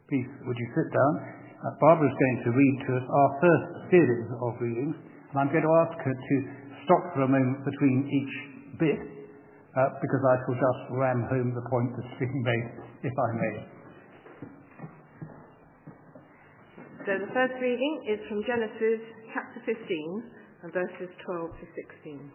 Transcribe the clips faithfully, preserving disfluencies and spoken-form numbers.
Please, would you sit down? Uh, Barbara's going to read to us our first series of readings, and I'm going to ask her to stop for a moment between each bit, uh, because I shall just ram home the point that's being made, if I may. So the first reading is from Genesis chapter fifteen and verses twelve to sixteen.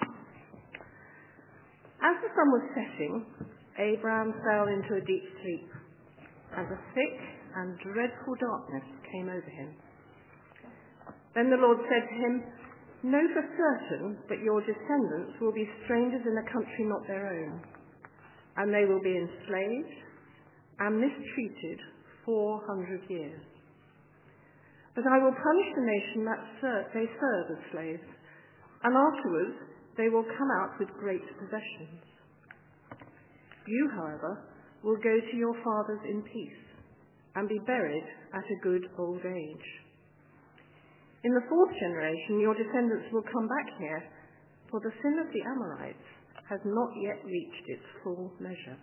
As the sun was setting, Abraham fell into a deep sleep, and a thick and dreadful darkness came over him. Then the Lord said to him, "Know for certain that your descendants will be strangers in a country not their own, and they will be enslaved and mistreated four hundred years. But I will punish the nation that ser- they serve as slaves, and afterwards they will come out with great possessions. You, however, will go to your fathers in peace and be buried at a good old age. In the fourth generation your descendants will come back here, for the sin of the Amorites has not yet reached its full measure."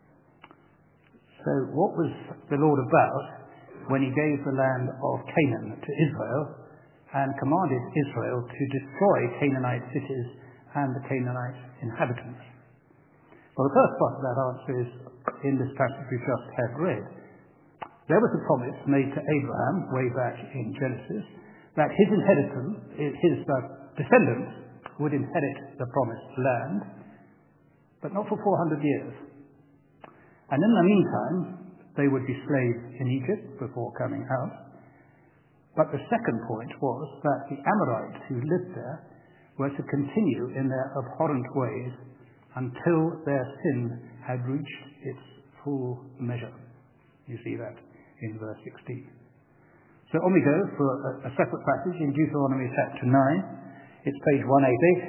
So what was the Lord about when he gave the land of Canaan to Israel and commanded Israel to destroy Canaanite cities and the Canaanite inhabitants? Well, the first part of that answer is in this passage we just had read. There was a promise made to Abraham way back in Genesis that his inheritance, his uh, descendants would inherit the promised land, but not for four hundred years. And in the meantime, they would be slaves in Egypt before coming out. But the second point was that the Amorites who lived there were to continue in their abhorrent ways until their sin had reached its full measure. You see that in verse sixteen. So on we go for a, a separate passage in Deuteronomy chapter nine. It's page one eighty-eight.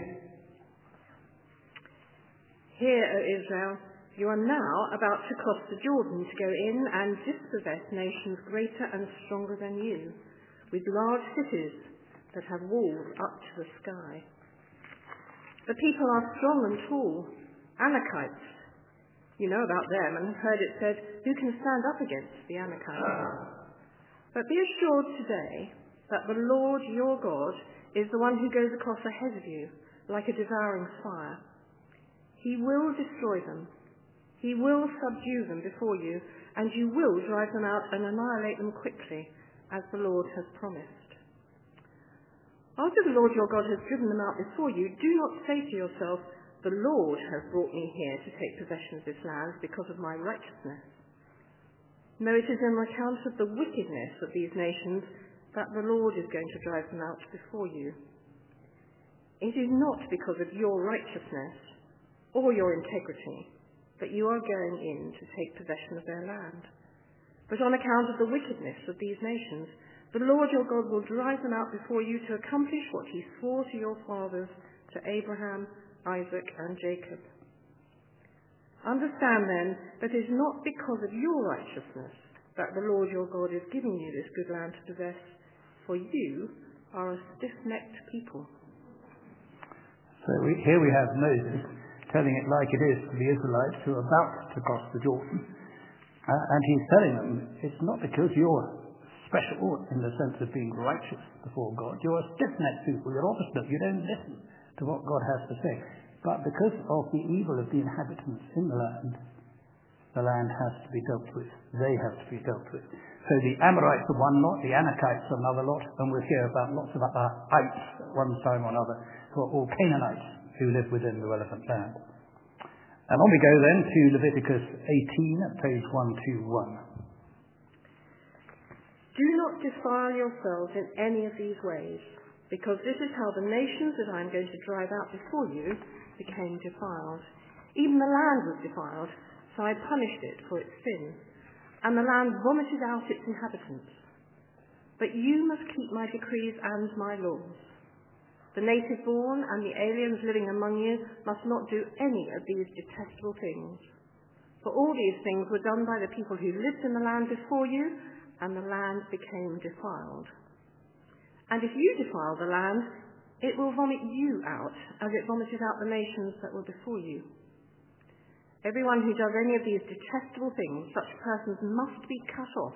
"Hear, O Israel, you are now about to cross the Jordan to go in and dispossess nations greater and stronger than you, with large cities that have walls up to the sky. The people are strong and tall, Anakites. You know about them and have heard it said, 'Who can stand up against the Anakites?' But be assured today that the Lord your God is the one who goes across ahead of you like a devouring fire. He will destroy them. He will subdue them before you, and you will drive them out and annihilate them quickly, as the Lord has promised. After the Lord your God has driven them out before you, do not say to yourself, 'The Lord has brought me here to take possession of this land because of my righteousness.' No, it is on account of the wickedness of these nations that the Lord is going to drive them out before you. It is not because of your righteousness or your integrity that you are going in to take possession of their land, but on account of the wickedness of these nations, the Lord your God will drive them out before you to accomplish what he swore to your fathers, to Abraham, Isaac, and Jacob. Understand then that it is not because of your righteousness that the Lord your God is giving you this good land to possess, for you are a stiff-necked people." So we, here we have Moses telling it like it is to the Israelites who are about to cross the Jordan. Uh, and he's telling them, it's not because you're special in the sense of being righteous before God. You're a stiff-necked people. You're obstinate. You don't listen to what God has to say. But because of the evil of the inhabitants in the land, the land has to be dealt with. They have to be dealt with. So the Amorites are one lot, the Anakites are another lot, and we'll hear about lots of other ites at one time or another, who are all Canaanites who live within the relevant land. And on we go then to Leviticus eighteen at page one twenty-one. "Do not defile yourselves in any of these ways, because this is how the nations that I am going to drive out before you became defiled. Even the land was defiled, so I punished it for its sin, and the land vomited out its inhabitants. But you must keep my decrees and my laws. The native born and the aliens living among you must not do any of these detestable things. For all these things were done by the people who lived in the land before you, and the land became defiled. And if you defile the land, it will vomit you out, as it vomited out the nations that were before you. Everyone who does any of these detestable things, such persons must be cut off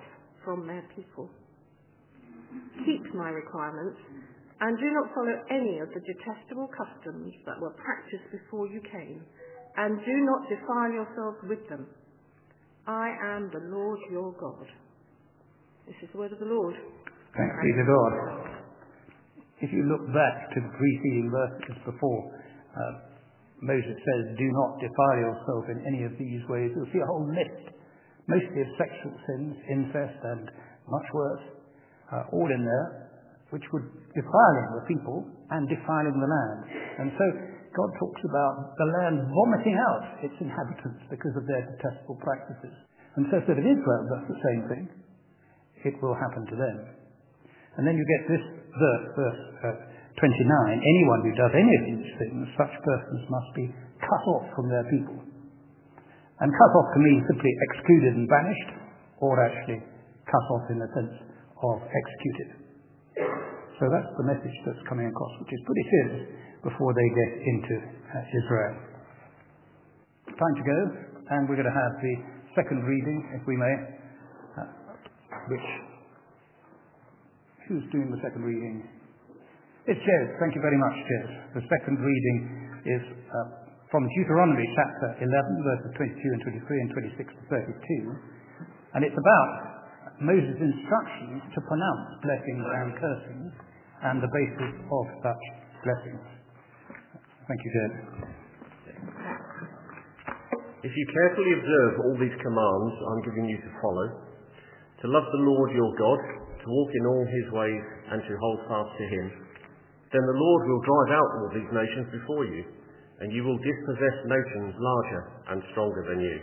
from their people. Keep my requirements and do not follow any of the detestable customs that were practiced before you came, and do not defile yourselves with them. I am the Lord your God. This is the word of the Lord. Thanks be to God. If you look back to the preceding verses before, uh, Moses says, do not defile yourself in any of these ways. You'll see a whole list, mostly of sexual sins, incest and much worse, uh, all in there, which would defiling the people and defiling the land. And so God talks about the land vomiting out its inhabitants because of their detestable practices. And so if Israel does the same thing, it will happen to them. And then you get this verse, verse uh, twenty-nine, anyone who does any of these things, such persons must be cut off from their people. And cut off can mean simply excluded and banished, or actually cut off in the sense of executed. So that's the message that's coming across, which is pretty serious before they get into uh, Israel. Time to go, and we're going to have the second reading, if we may, uh, which, who's doing the second reading? It's Jez. Thank you very much, Jez. The second reading is uh, from Deuteronomy chapter eleven, verses twenty-two and twenty-three and twenty-six to thirty-two, and it's about Moses' instructions to pronounce blessings and cursings and the basis of such blessings. Thank you, Jed. If you carefully observe all these commands I'm giving you to follow, to love the Lord your God, to walk in all his ways and to hold fast to him, then the Lord will drive out all these nations before you, and you will dispossess nations larger and stronger than you.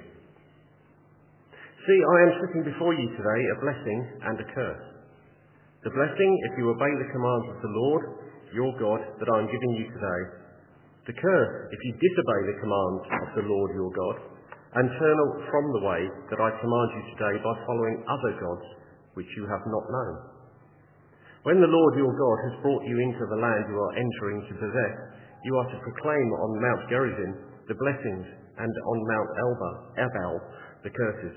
See, I am setting before you today a blessing and a curse. The blessing, if you obey the commands of the Lord, your God, that I am giving you today. The curse, if you disobey the commands of the Lord your God, and turn from the way that I command you today by following other gods which you have not known. When the Lord your God has brought you into the land you are entering to possess, you are to proclaim on Mount Gerizim the blessings, and on Mount Ebal the curses.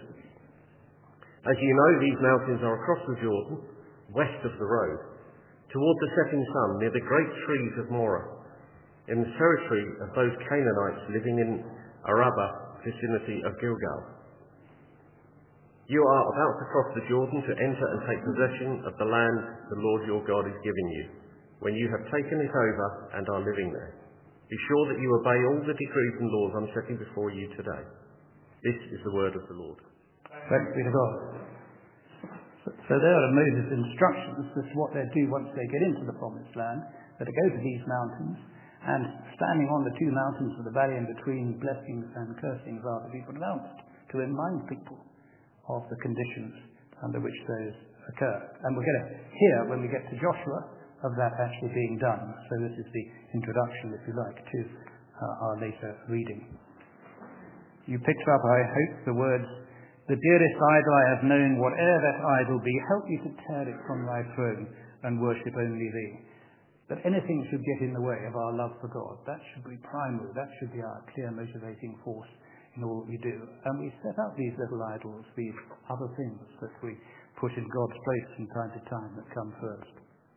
As you know, these mountains are across the Jordan, west of the road, toward the setting sun, near the great trees of Morah, in the territory of those Canaanites living in Arabah, vicinity of Gilgal. You are about to cross the Jordan to enter and take possession of the land the Lord your God is giving you, when you have taken it over and are living there. Be sure that you obey all the decrees and laws I'm setting before you today. This is the word of the Lord. Thanks be to God. So there are Moses' instructions as to what they do once they get into the promised land. They're to go to these mountains, and standing on the two mountains of the valley in between, blessings and cursings are to be pronounced, to remind people of the conditions under which those occur. And we're going to hear, when we get to Joshua, of that actually being done. So this is the introduction, if you like, to uh, our later reading. You picked up, I hope, the words, "The dearest idol I have known, whate'er that idol be, help me to tear it from thy throne and worship only thee." That anything should get in the way of our love for God, that should be primary, that should be our clear motivating force in all we do. And we set up these little idols, these other things that we put in God's place from time to time that come first.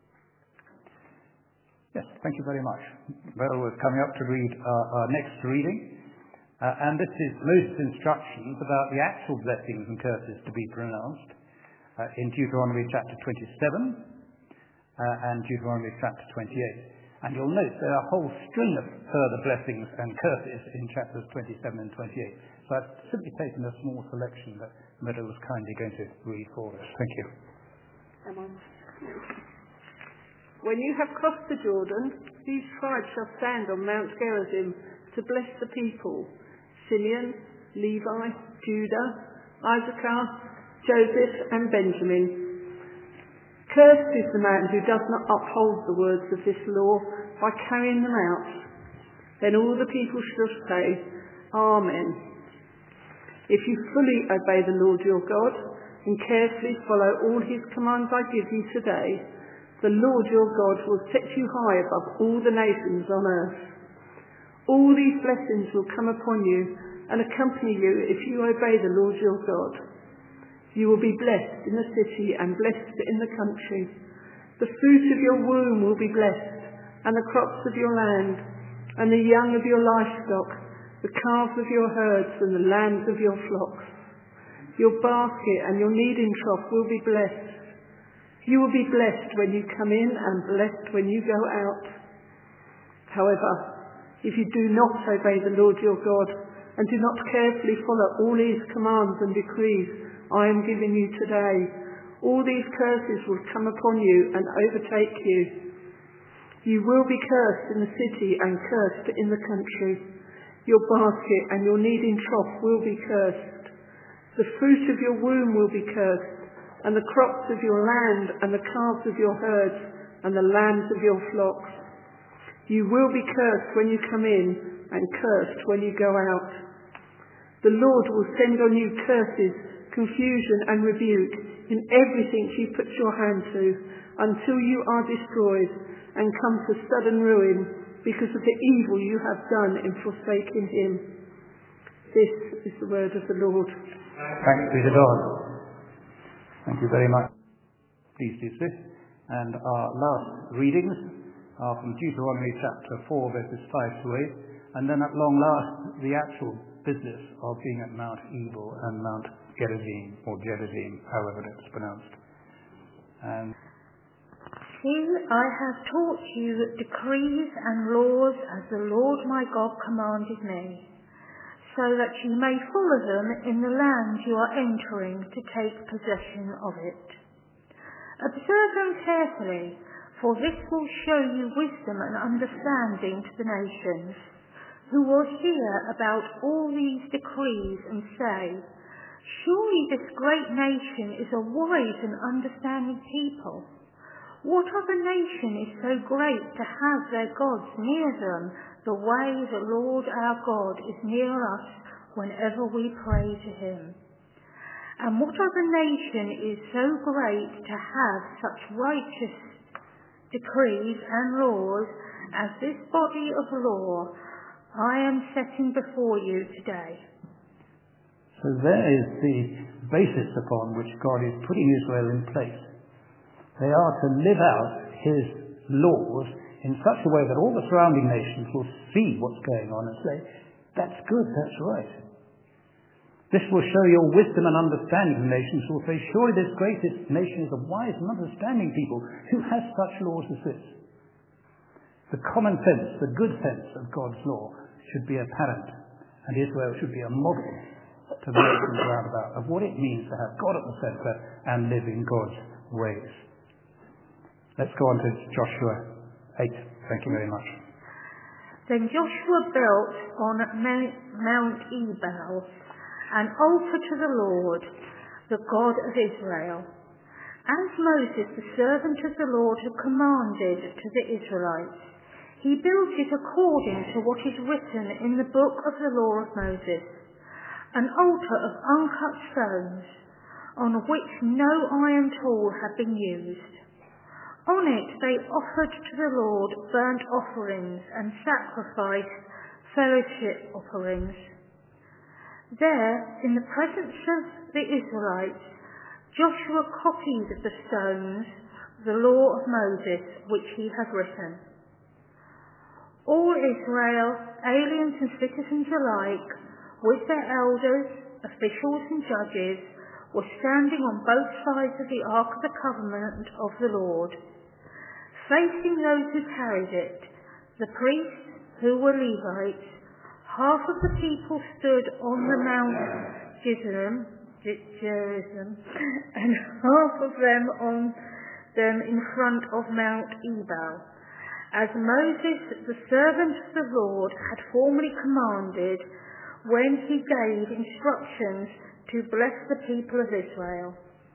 Yes, thank you very much. Well, we're coming up to read our, our next reading. Uh, and this is Moses' instructions about the actual blessings and curses to be pronounced uh, in Deuteronomy chapter twenty-seven uh, and Deuteronomy chapter twenty-eight. And you'll note there are a whole string of further blessings and curses in chapters twenty-seven and twenty-eight. So I've simply taken a small selection that Meadow was kindly going to read for us. Thank you. Come on. When you have crossed the Jordan, these tribes shall stand on Mount Gerizim to bless the people: Simeon, Levi, Judah, Issachar, Joseph, and Benjamin. Cursed is the man who does not uphold the words of this law by carrying them out. Then all the people shall say, Amen. If you fully obey the Lord your God and carefully follow all his commands I give you today, the Lord your God will set you high above all the nations on earth. All these blessings will come upon you and accompany you if you obey the Lord your God. You will be blessed in the city and blessed in the country. The fruit of your womb will be blessed, and the crops of your land, and the young of your livestock, the calves of your herds, and the lambs of your flocks. Your basket and your kneading trough will be blessed. You will be blessed when you come in and blessed when you go out. However, if you do not obey the Lord your God and do not carefully follow all his commands and decrees I am giving you today, all these curses will come upon you and overtake you. You will be cursed in the city and cursed in the country. Your basket and your kneading trough will be cursed. The fruit of your womb will be cursed, and the crops of your land, and the calves of your herds, and the lambs of your flocks. You will be cursed when you come in, and cursed when you go out. The Lord will send on you curses, confusion, and rebuke in everything you put your hand to, until you are destroyed, and come to sudden ruin, because of the evil you have done in forsaking him. This is the word of the Lord. Thanks be to God. Thank you very much. Please do sit. And our last readings are from Deuteronomy chapter four, verses five to eight, and then at long last, the actual business of being at Mount Ebal and Mount Gerizim, or Gerizim, however it's pronounced. And See, I have taught you decrees and laws as the Lord my God commanded me, so that you may follow them in the land you are entering to take possession of it. Observe them carefully, for this will show you wisdom and understanding to the nations, who will hear about all these decrees and say, surely this great nation is a wise and understanding people. What other nation is so great to have their gods near them the way the Lord our God is near us whenever we pray to him? And what other nation is so great to have such righteous decrees and laws as this body of law I am setting before you today? So there is the basis upon which God is putting Israel in place. They are to live out his laws in such a way that all the surrounding nations will see what's going on and say, that's good, that's right. This will show your wisdom and understanding. The nations will say, surely this greatest nation is a wise and understanding people who has such laws as this. The common sense, the good sense of God's law should be apparent, and Israel should be a model to the nations around about of what it means to have God at the centre and live in God's ways. Let's go on to Joshua eight. Thank you very much. Then Joshua built on Mount Ebal an altar to the Lord, the God of Israel, as Moses, the servant of the Lord, had commanded to the Israelites. He built it according to what is written in the book of the law of Moses, an altar of uncut stones, on which no iron tool had been used. On it they offered to the Lord burnt offerings and sacrificed fellowship offerings. There, in the presence of the Israelites, Joshua copied the stones, the law of Moses, which he had written. All Israel, aliens and citizens alike, with their elders, officials and judges, were standing on both sides of the Ark of the Covenant of the Lord. Facing those who carried it, the priests, who were Levites, half of the people stood on the Mount Gerizim, Gerizim, and half of them on them in front of Mount Ebal, as Moses, the servant of the Lord, had formerly commanded when he gave instructions to bless the people of Israel.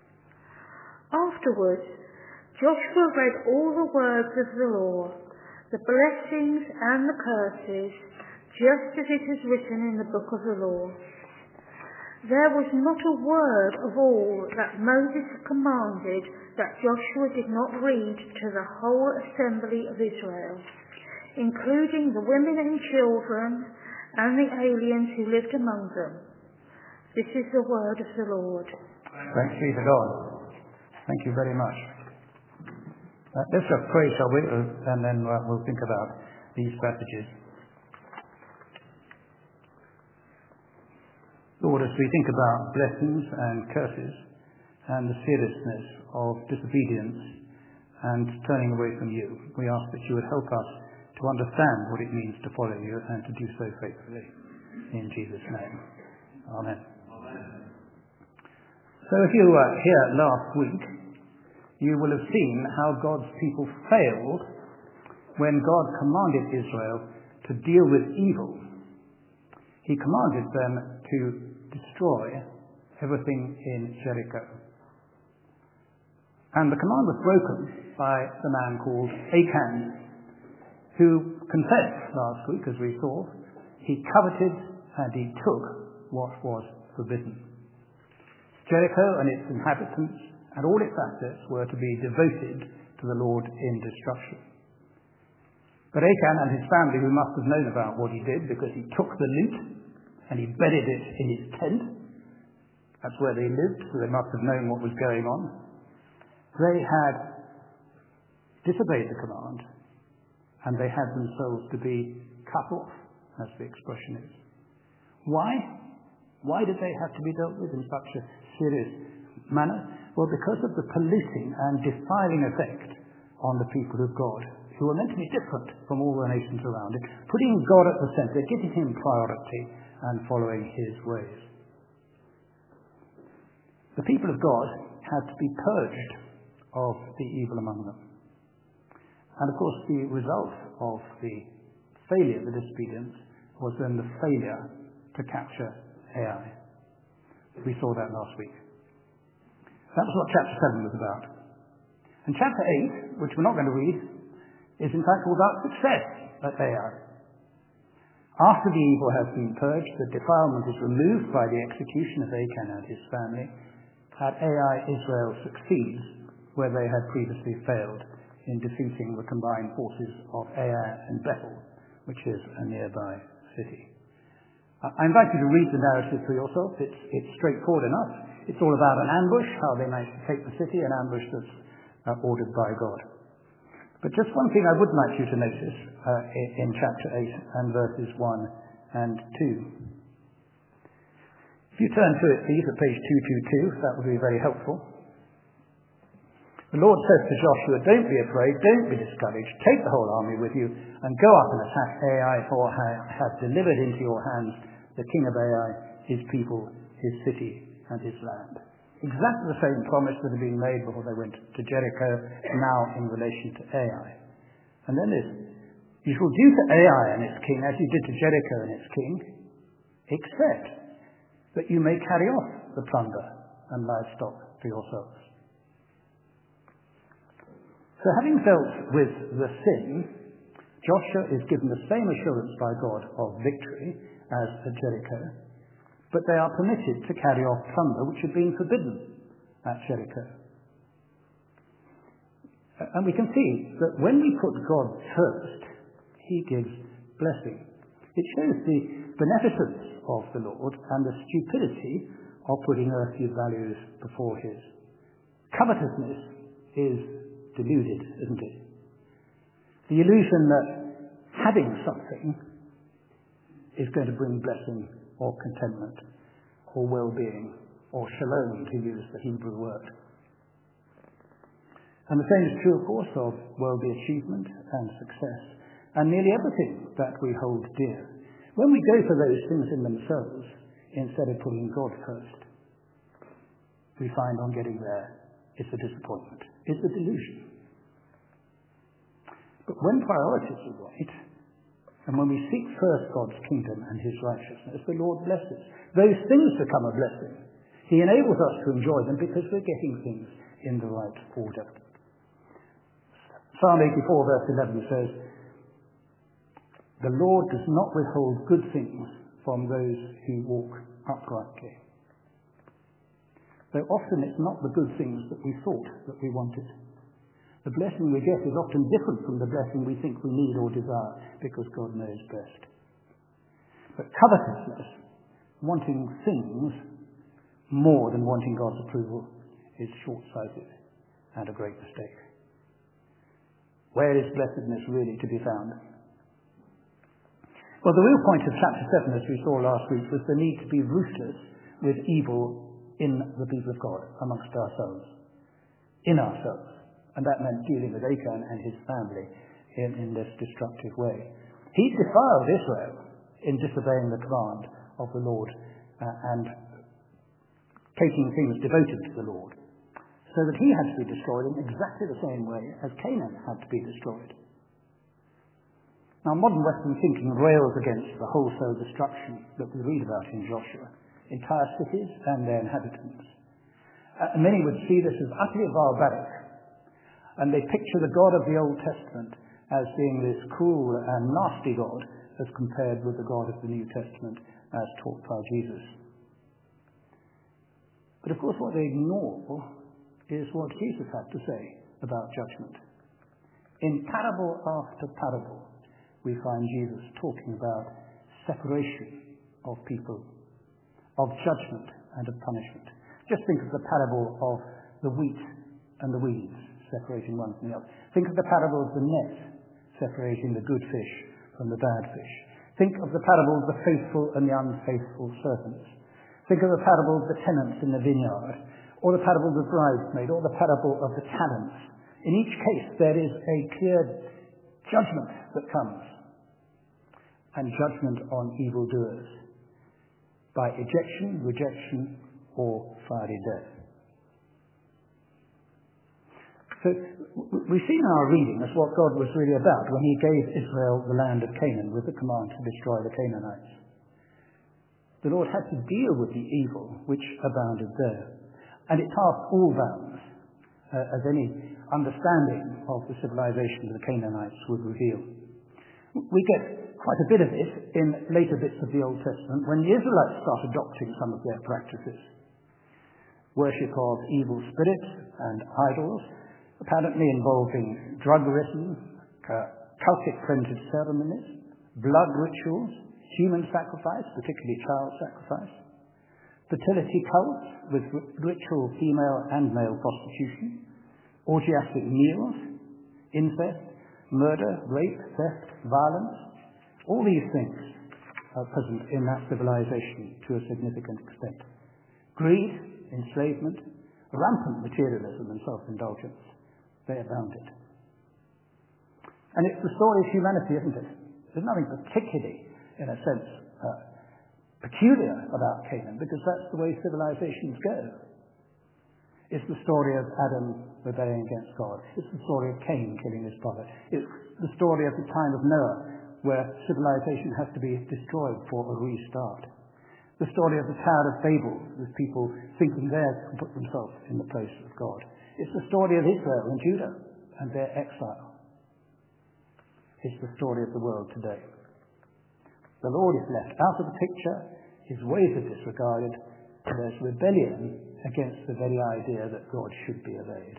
Afterwards, Joshua read all the words of the law, the blessings and the curses, just as it is written in the book of the law. There was not a word of all that Moses commanded that Joshua did not read to the whole assembly of Israel, including the women and children and the aliens who lived among them. This is the word of the Lord. Thanks be to God. Thank you very much. Uh, let's just pray, shall we? Uh, and then uh, we'll think about these passages. Lord, as we think about blessings and curses and the seriousness of disobedience and turning away from you, we ask that you would help us to understand what it means to follow you and to do so faithfully. In Jesus' name. Amen. Amen. So if you were here last week, you will have seen how God's people failed when God commanded Israel to deal with evil. He commanded them to destroy everything in Jericho. And the command was broken by the man called Achan, who confessed last week, as we saw, he coveted and he took what was forbidden. Jericho and its inhabitants and all its assets were to be devoted to the Lord in destruction. But Achan and his family, who must have known about what he did because he took the loot and he bedded it in his tent, that's where they lived, so they must have known what was going on, they had disobeyed the command, and they had themselves to be cut off, as the expression is. Why? Why did they have to be dealt with in such a serious manner? Well, because of the polluting and defiling effect on the people of God, who were meant to be different from all the nations around it, putting God at the centre, giving him priority, and following his ways. The people of God had to be purged of the evil among them. And of course, the result of the failure, the disobedience, was then the failure to capture Ai. We saw that last week. That was what chapter seven was about. And chapter eight, which we're not going to read, is in fact all about success at Ai. After the evil has been purged, the defilement is removed by the execution of Achan and his family. At Ai, Israel succeeds where they had previously failed in defeating the combined forces of Ai and Bethel, which is a nearby city. I invite you to read the narrative for yourself. It's, it's straightforward enough. It's all about an ambush, how they managed to take the city, an ambush that's uh, ordered by God. But just one thing I would like you to notice uh, in chapter eight and verses one and two. If you turn to it, please, at page two twenty-two, that would be very helpful. The Lord says to Joshua, "Don't be afraid, don't be discouraged. Take the whole army with you and go up and attack Ai, for I have delivered into your hands the king of Ai, his people, his city, and his land." Exactly the same promise that had been made before they went to Jericho, now in relation to Ai. And then this, "You shall do to Ai and its king as you did to Jericho and its king, except that you may carry off the plunder and livestock for yourselves." So having dealt with the sin, Joshua is given the same assurance by God of victory as at Jericho, but they are permitted to carry off plunder which had been forbidden at Jericho. And we can see that when we put God first, he gives blessing. It shows the beneficence of the Lord and the stupidity of putting earthly values before his. Covetousness is deluded, isn't it? The illusion that having something is going to bring blessing or contentment or well-being or shalom, to use the Hebrew word. And the same is true, of course, of worldly achievement and success and nearly everything that we hold dear. When we go for those things in themselves instead of putting God first, we find on getting there it's a disappointment. It's a delusion. But when priorities are right, and when we seek first God's kingdom and his righteousness, the Lord blesses. Those things become a blessing. He enables us to enjoy them because we're getting things in the right order. Psalm eighty-four verse eleven says, "The Lord does not withhold good things from those who walk uprightly." Though often it's not the good things that we thought that we wanted. The blessing we get is often different from the blessing we think we need or desire, because God knows best. But covetousness, wanting things more than wanting God's approval is short-sighted and a great mistake. Where is blessedness really to be found? Well, the real point of chapter seven, as we saw last week, was the need to be ruthless with evil in the people of God, amongst ourselves, in ourselves. And that meant dealing with Achan and his family in, in this destructive way. He defiled Israel in disobeying the command of the Lord uh, and taking things devoted to the Lord, so that he had to be destroyed in exactly the same way as Canaan had to be destroyed. Now, modern Western thinking rails against the wholesale destruction that we read about in Joshua, entire cities and their inhabitants. Uh, many would see this as utterly barbaric, and they picture the God of the Old Testament as being this cruel and nasty God as compared with the God of the New Testament as taught by Jesus. But of course what they ignore is what Jesus had to say about judgment. In parable after parable, we find Jesus talking about separation of people, of judgment and of punishment. Just think of the parable of the wheat and the weeds separating one from the other. Think of the parable of the net separating the good fish from the bad fish. Think of the parable of the faithful and the unfaithful servants. Think of the parable of the tenants in the vineyard, or the parable of the bridesmaid, or the parable of the talents. In each case, there is a clear judgment that comes, and judgment on evildoers by ejection, rejection, or fiery death. So we see in our reading that's what God was really about when he gave Israel the land of Canaan with the command to destroy the Canaanites. The Lord had to deal with the evil which abounded there, and it passed all bounds, uh, as any understanding of the civilization of the Canaanites would reveal. We get quite a bit of this in later bits of the Old Testament when the Israelites start adopting some of their practices. Worship of evil spirits and idols, apparently involving drug-ridden, uh, cultic-frenzied ceremonies, blood rituals, human sacrifice, particularly child sacrifice, fertility cults with ritual female and male prostitution, orgiastic meals, incest, murder, rape, theft, violence. All these things are present in that civilization to a significant extent. Greed, enslavement, rampant materialism and self-indulgence, they abounded. And it's the story of humanity, isn't it? There's nothing particularly, in a sense, uh, peculiar about Canaan, because that's the way civilizations go. It's the story of Adam rebelling against God. It's the story of Cain killing his brother. It's the story of the time of Noah, where civilization has to be destroyed for a restart. The story of the Tower of Babel, with people thinking they can put themselves in the place of God. It's the story of Israel and Judah and their exile. It's the story of the world today. The Lord is left out of the picture, his ways are disregarded, and there's rebellion against the very idea that God should be obeyed.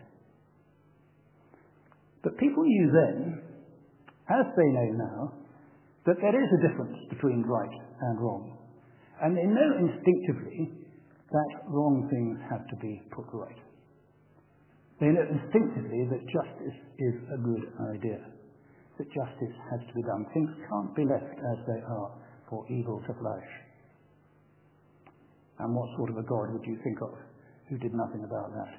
But people knew then, as they know now, that there is a difference between right and wrong. And they know instinctively that wrong things have to be put right. They know instinctively that justice is a good idea, that justice has to be done. Things can't be left as they are for evil to flourish. And what sort of a God would you think of who did nothing about that?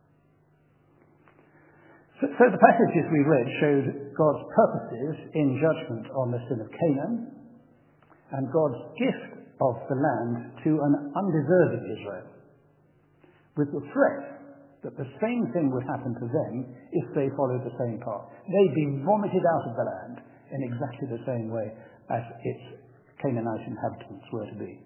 So, so the passages we read showed God's purposes in judgment on the sin of Canaan and God's gift of the land to an undeserving Israel, with the threat that the same thing would happen to them if they followed the same path. They'd be vomited out of the land in exactly the same way as its Canaanite inhabitants were to be.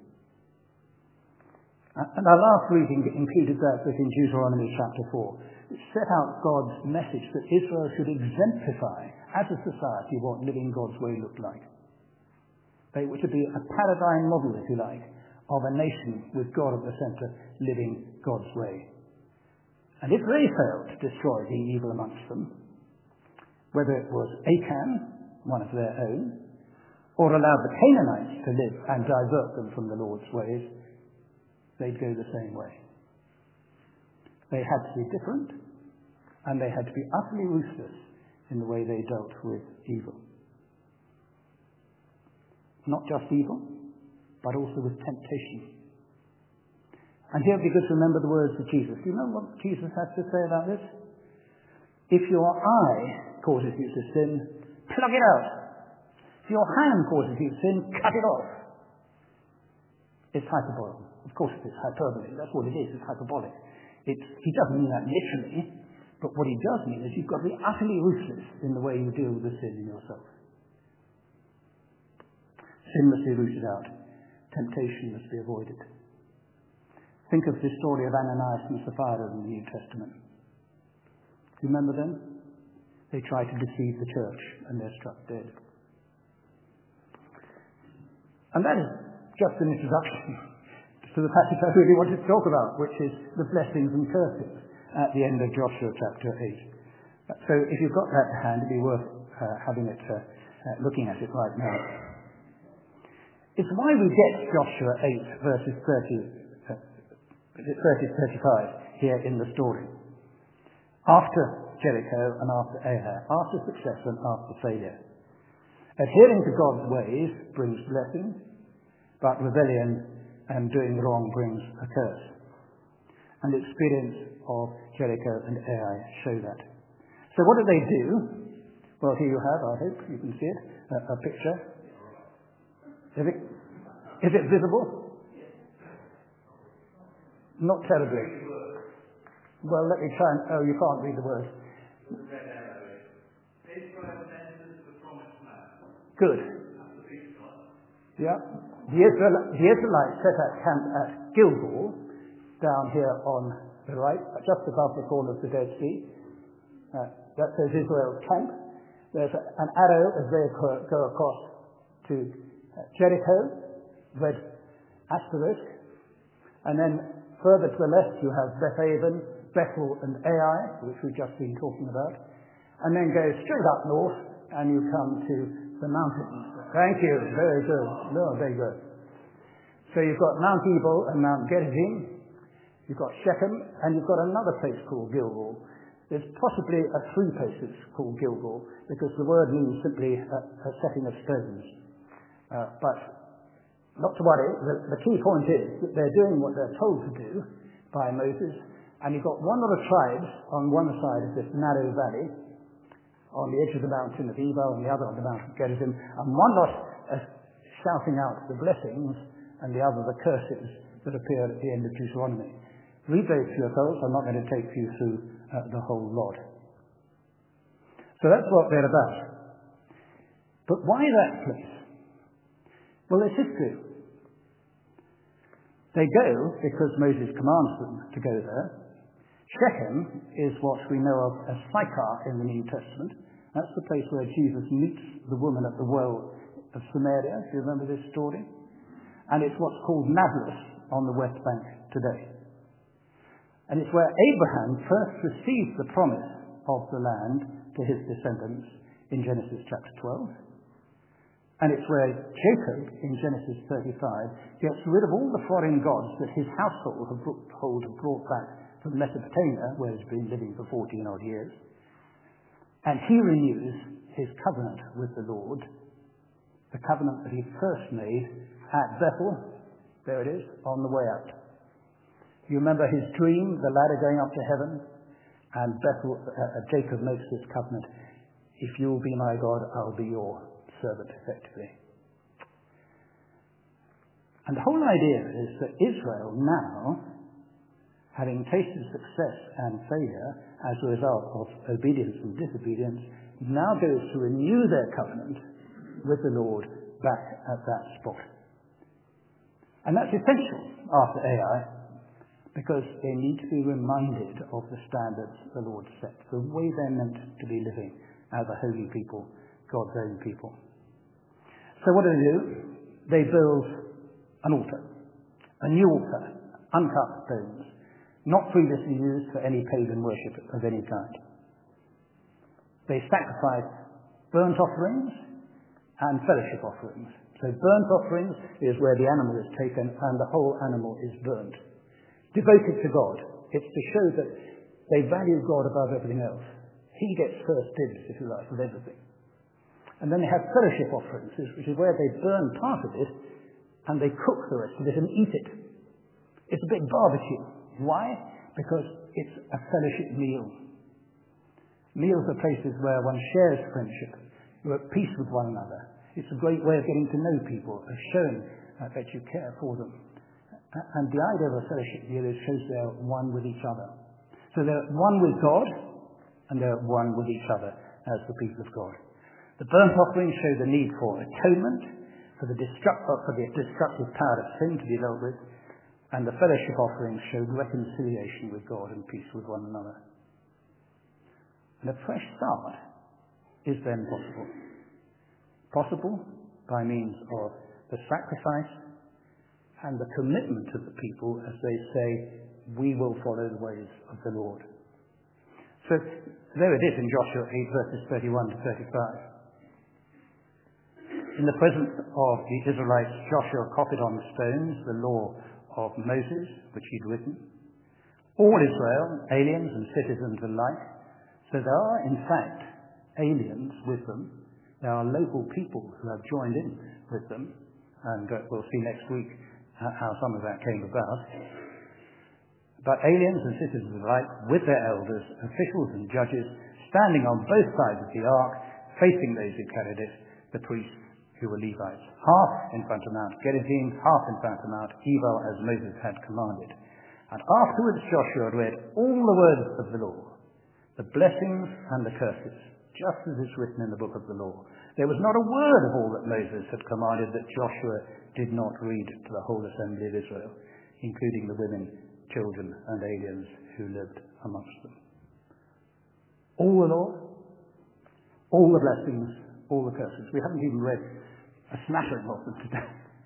And our last reading included that bit in Deuteronomy chapter four, which set out God's message that Israel should exemplify as a society what living God's way looked like. They were to be a paradigm model, if you like, of a nation with God at the centre, living God's way. And if they failed to destroy the evil amongst them, whether it was Achan, one of their own, or allowed the Canaanites to live and divert them from the Lord's ways, they'd go the same way. They had to be different, and they had to be utterly ruthless in the way they dealt with evil. Not just evil, but also with temptation. And here it would be good to remember the words of Jesus. Do you know what Jesus has to say about this? If your eye causes you to sin, plug it out. If your hand causes you to sin, cut it off. It's hyperbole. Of course it's hyperbole. That's what it is. It's hyperbolic. It's, he doesn't mean that literally, but what he does mean is you've got to be utterly ruthless in the way you deal with the sin in yourself. Sin must be rooted out. Temptation must be avoided. Think of the story of Ananias and Sapphira in the New Testament. Do you remember them? They tried to deceive the church, and they're struck dead. And that is just an introduction to the passage I really wanted to talk about, which is the blessings and curses at the end of Joshua chapter eight. So if you've got that to hand, it'd be worth uh, having it, uh, uh, looking at it right now. It's why we get Joshua eight, verses thirty, uh, thirty to thirty-five here in the story. After Jericho and after Ahab, after success and after failure. Adhering to God's ways brings blessing, but rebellion and doing wrong brings a curse. And the experience of Jericho and Ai show that. So what did they do? Well, here you have, I hope you can see it, a, a picture. Is it, is it visible? Not terribly. Well, let me try and, oh, you can't read the words. Good. Yeah. The, Israel, the Israelites set out camp at Gilgal, down here on the right, just above the corner of the Dead Sea. Uh, that says Israel's camp. There's a, an arrow as they go across to uh, Jericho, red asterisk. And then further to the left you have Bethaven, Bethel and Ai, which we've just been talking about. And then go straight up north and you come to the mountains. Thank you. Very good. No, very good. So you've got Mount Ebal and Mount Gerizim. You've got Shechem, and you've got another place called Gilgal. There's possibly a three places called Gilgal, because the word means simply a, a setting of stones. Uh, but not to worry, the, the key point is that they're doing what they're told to do by Moses, and you've got one lot of tribes on one side of this narrow valley, on the edge of the mountain of Ebal, and the other on the mountain of Gerizim, and one lot are shouting out the blessings, and the other the curses that appear at the end of Deuteronomy. Read those for yourselves. I'm not going to take you through uh, the whole lot. So that's what they're about. But why that place? Well, there's history. They go because Moses commands them to go there. Shechem is what we know of as Sychar in the New Testament. That's the place where Jesus meets the woman at the well of Samaria, if you remember this story. And it's what's called Nablus on the West Bank today. And it's where Abraham first received the promise of the land to his descendants in Genesis chapter twelve. And it's where Jacob, in Genesis thirty-five, gets rid of all the foreign gods that his household have brought back from Mesopotamia, where he's been living for fourteen odd years. And he renews his covenant with the Lord, the covenant that he first made at Bethel. There it is, on the way out. You remember his dream, the ladder going up to heaven? And Bethel, uh, Jacob makes this covenant. If you'll be my God, I'll be your servant, effectively. And the whole idea is that Israel now, having tasted success and failure as a result of obedience and disobedience, now goes to renew their covenant with the Lord back at that spot. And that's essential after Ai, because they need to be reminded of the standards the Lord set, the way they're meant to be living as a holy people, God's own people. So what do they do? They build an altar, a new altar, uncut stones, not previously used for any pagan worship of any kind. They sacrifice burnt offerings and fellowship offerings. So burnt offerings is where the animal is taken and the whole animal is burnt. devoted to God. It's to show that they value God above everything else. He gets first dibs, if you like, with everything. And then they have fellowship offerings, which is where they burn part of it and they cook the rest of it and eat it. It's a big barbecue. Why? Because it's a fellowship meal. Meals are places where one shares friendship. You're at peace with one another. It's a great way of getting to know people, of showing uh, that you care for them. And the idea of a fellowship meal is shows they're one with each other. So they're one with God, and they're one with each other as the people of God. The burnt offerings show the need for atonement, for the, destruct- for the destructive power of sin to be dealt with, and the fellowship offerings showed reconciliation with God and peace with one another. And a fresh start is then possible. Possible by means of the sacrifice and the commitment of the people as they say, we will follow the ways of the Lord. So there it is in Joshua eight, verses thirty-one to thirty-five. In the presence of the Israelites, Joshua copied on the stones the law of Moses, which he'd written. All Israel, aliens and citizens alike. So there are, in fact, aliens with them. There are local people who have joined in with them. And uh, we'll see next week how some of that came about. But aliens and citizens alike, with their elders, officials and judges, standing on both sides of the ark, facing those who carried it, the priests who were Levites, half in front of Mount Gerizim, half in front of Mount Ebal, as Moses had commanded. And afterwards Joshua read all the words of the law, the blessings and the curses, just as is written in the book of the law. There was not a word of all that Moses had commanded that Joshua did not read to the whole assembly of Israel, including the women, children, and aliens who lived amongst them. All the law, all the blessings, all the curses. We haven't even read a smattering of them today.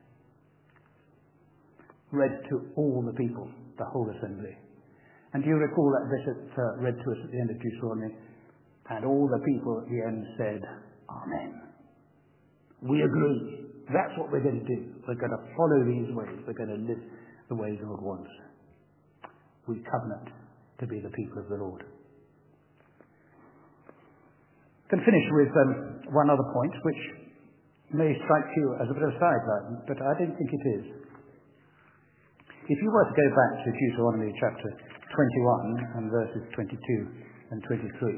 Read to all the people, the whole assembly. And do you recall that bishop uh, read to us at the end of Deuteronomy? And all the people at the end said, Amen. We agree. That's what we're going to do. We're going to follow these ways. We're going to live the way God wants. We covenant to be the people of the Lord. I can finish with um, one other point, which may strike you as a bit of a sideline, but I don't think it is. If you were to go back to Deuteronomy chapter twenty-one and verses twenty-two and twenty-three,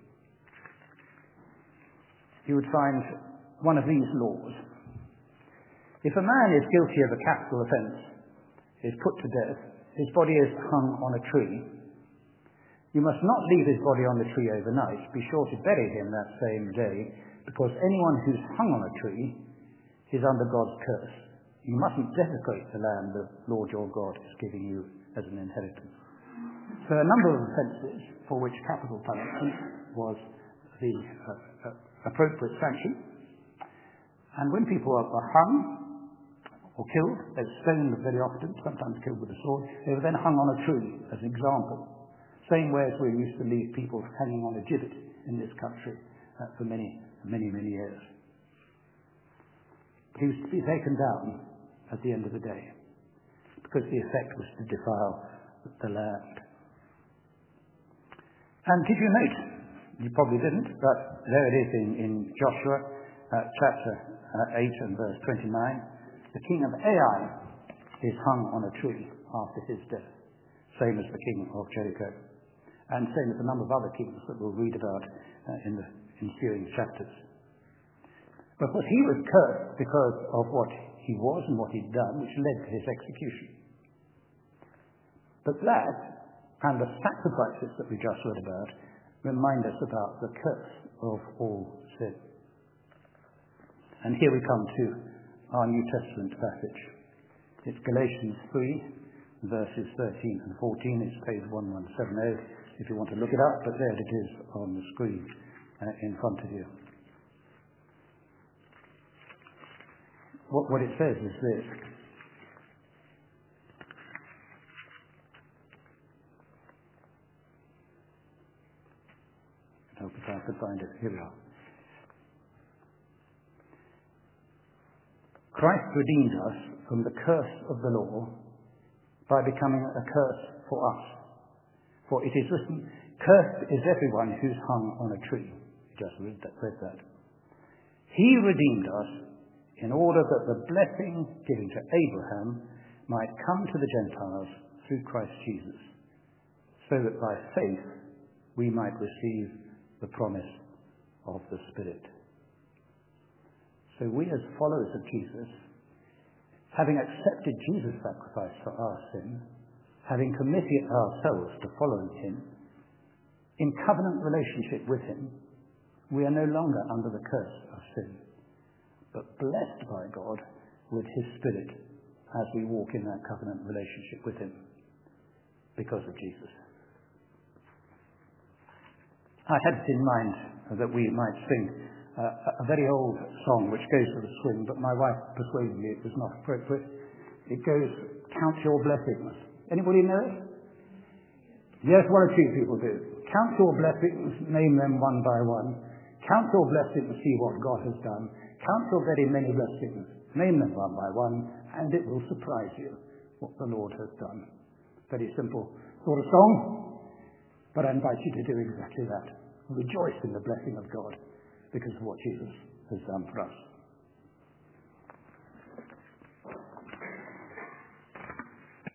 you would find one of these laws. If a man is guilty of a capital offence, is put to death, his body is hung on a tree, you must not leave his body on the tree overnight. Be sure to bury him that same day, because anyone who's hung on a tree is under God's curse. You mustn't desecrate the land the Lord your God is giving you as an inheritance. So a number of offences for which capital punishment was the uh, uh, appropriate sanction. And when people are, are hung or killed, they're stoned very often, sometimes killed with a sword, they were then hung on a tree as an example. Same way as we used to leave people hanging on a gibbet in this country uh, for many, many, many years. But he was to be taken down at the end of the day, because the effect was to defile the land. And did you note, you probably didn't, but there it is in, in Joshua uh, chapter uh, eight and verse twenty-nine, the king of Ai is hung on a tree after his death, same as the king of Jericho, and same as a number of other kings that we'll read about uh, in the ensuing chapters. But what he was cursed because of what he was and what he'd done, which led to his execution. But that, and the sacrifices that we just read about, remind us about the curse of all sin. And here we come to our New Testament passage. It's Galatians three, verses thirteen and fourteen. It's page eleven seventy if you want to look it up, but there it is on the screen uh, in front of you. What, what it says is this. I hope if I could find it. Here we are. Christ redeemed us from the curse of the law, by becoming a curse for us. For it is written, "Cursed is everyone who's hung on a tree." Just read that. Read that. He redeemed us in order that the blessing given to Abraham might come to the Gentiles through Christ Jesus, so that by faith we might receive the promise of the Spirit. So we as followers of Jesus, having accepted Jesus' sacrifice for our sin, having committed ourselves to following him, in covenant relationship with him, we are no longer under the curse of sin, but blessed by God with his Spirit as we walk in that covenant relationship with him because of Jesus. I had it in mind that we might sing uh, a very old song which goes with a swing, but my wife persuaded me it was not appropriate. It goes, "Count your blessings." Anybody know it? Yes, one or two people do. Count your blessings, name them one by one. Count your blessings, see what God has done. Count your very many blessings, name them one by one, and it will surprise you what the Lord has done. Very simple sort of song, but I invite you to do exactly that. Rejoice in the blessing of God because of what Jesus has done for us.